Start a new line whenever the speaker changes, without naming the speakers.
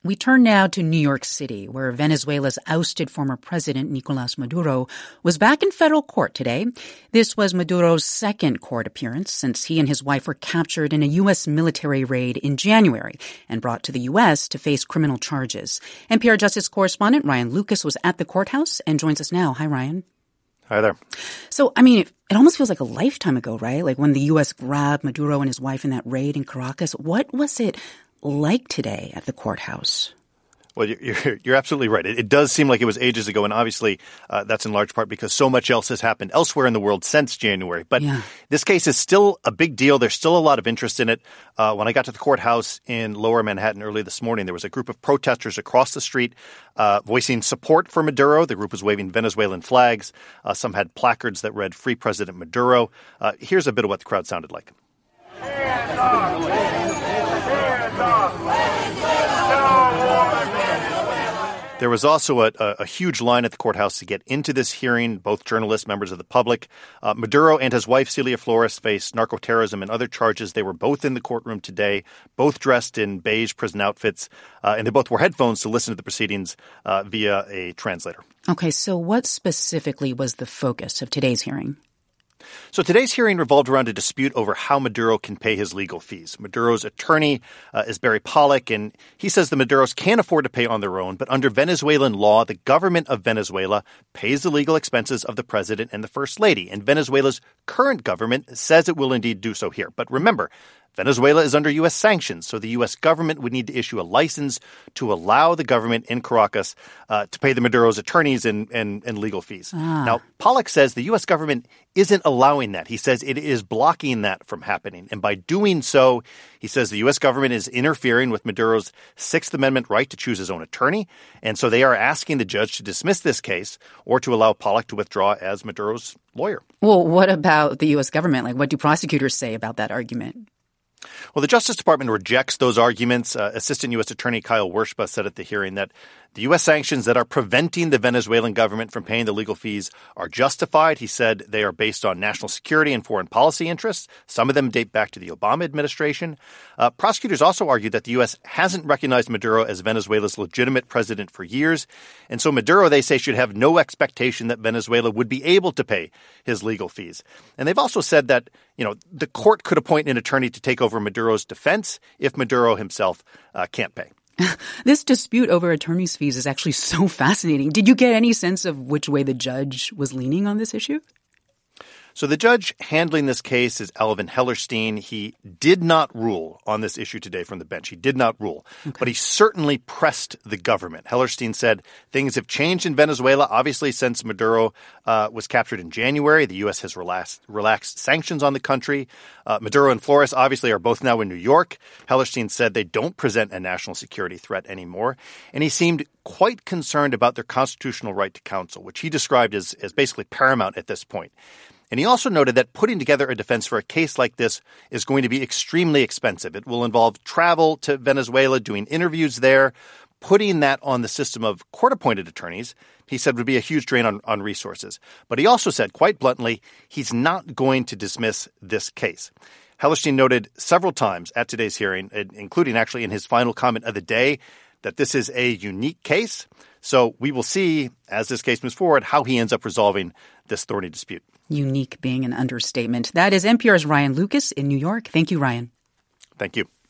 We turn now to New York City, where Venezuela's ousted former president, Nicolás Maduro, was back in federal court today. This was Maduro's second court appearance since he and his wife were captured in a U.S. military raid in January and brought to the U.S. to face criminal charges. NPR Justice correspondent Ryan Lucas was at the courthouse and joins us now. Hi, Ryan.
Hi there.
So, I mean, it almost feels like a lifetime ago, right? Like when the U.S. grabbed Maduro and his wife in that raid in Caracas. What was it like today at the courthouse?
Well, you're absolutely right. It does seem like it was ages ago, and obviously that's in large part because so much else has happened elsewhere in the world since January. But This case is still a big deal. There's still a lot of interest in it. When I got to the courthouse in Lower Manhattan early this morning, there was a group of protesters across the street voicing support for Maduro. The group was waving Venezuelan flags. Some had placards that read, "Free President Maduro." Here's a bit of what the crowd sounded like. There was also a huge line at the courthouse to get into this hearing, both journalists, members of the public. Maduro and his wife, Celia Flores, face narcoterrorism and other charges. They were both in the courtroom today, both dressed in beige prison outfits, and they both wore headphones to listen to the proceedings via a translator.
Okay, so what specifically was the focus of today's hearing?
So today's hearing revolved around a dispute over how Maduro can pay his legal fees. Maduro's attorney is Barry Pollock, and he says the Maduros can't afford to pay on their own, but under Venezuelan law, the government of Venezuela pays the legal expenses of the president and the first lady, and Venezuela's current government says it will indeed do so here. But remember, Venezuela is under U.S. sanctions, so the U.S. government would need to issue a license to allow the government in Caracas to pay the Maduro's attorneys and legal fees. Now, Pollock says the U.S. government isn't allowing that. He says it is blocking that from happening. And by doing so, he says the U.S. government is interfering with Maduro's Sixth Amendment right to choose his own attorney. And so they are asking the judge to dismiss this case or to allow Pollock to withdraw as Maduro's lawyer.
Well, what about the U.S. government? Like, what do prosecutors say about that argument?
Well, the Justice Department rejects those arguments. Assistant U.S. Attorney Kyle Wershba said at the hearing that the U.S. sanctions that are preventing the Venezuelan government from paying the legal fees are justified. He said they are based on national security and foreign policy interests. Some of them date back to the Obama administration. Prosecutors also argued that the U.S. hasn't recognized Maduro as Venezuela's legitimate president for years. And so Maduro, they say, should have no expectation that Venezuela would be able to pay his legal fees. And they've also said that, the court could appoint an attorney to take over Maduro's defense if Maduro himself can't pay.
This dispute over attorney's fees is actually so fascinating. Did you get any sense of which way the judge was leaning on this issue?
So the judge handling this case is Alvin Hellerstein. He did not rule on this issue today from the bench. He did not rule, but he certainly pressed the government. Hellerstein said things have changed in Venezuela, obviously, since Maduro was captured in January. The U.S. has relaxed sanctions on the country. Maduro and Flores obviously are both now in New York. Hellerstein said they don't present a national security threat anymore. And he seemed quite concerned about their constitutional right to counsel, which he described as basically paramount at this point. And he also noted that putting together a defense for a case like this is going to be extremely expensive. It will involve travel to Venezuela, doing interviews there. Putting that on the system of court-appointed attorneys, he said, would be a huge drain on resources. But he also said, quite bluntly, he's not going to dismiss this case. Hellerstein noted several times at today's hearing, including actually in his final comment of the day, that this is a unique case. So we will see, as this case moves forward, how he ends up resolving this thorny dispute.
Unique being an understatement. That is NPR's Ryan Lucas in New York. Thank you, Ryan.
Thank you.